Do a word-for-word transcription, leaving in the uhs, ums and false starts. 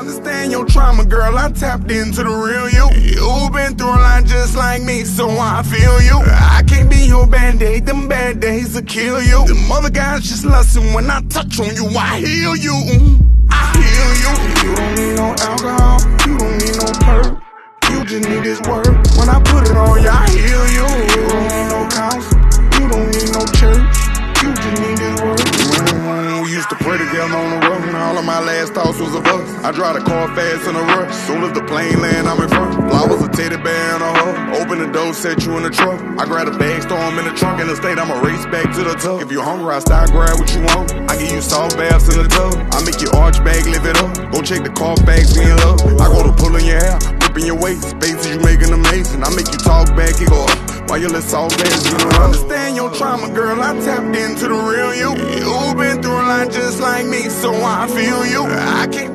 understand your trauma, girl, I tapped into the real you. You been through a lot just like me, so I feel you. I can't be your band-aid, them bad days will kill you. Them other guys just lustin' when I touch on you, I heal you. I heal you. You don't need no alcohol, you don't need no perk. You just need this work. When I put it on you, I heal you. You don't need no counsel, you don't need no church. You just need this work. Mm, we used to pray together on the road, and all of my last thoughts was of us. I drive the car fast in a rush. Soon as the plane land, I'm in front. Flowers, a teddy bear, and a hug. Open the door, set you in the truck. I grab a bag, throw 'em in the trunk. In the state, I'ma race back to the tub. If you're hungry, I start grab what you want. I give you salt baths in the tub. I make your arch bag, lift it up. Go check the car facts, me in love. I go to pulling your hair, ripping your waist. Faces you making amazing. I make you talk back, you go up. While you let salt baths, you don't understand your trauma, girl. I tapped into the real you. You been through a lot just like me, so I feel you. I can't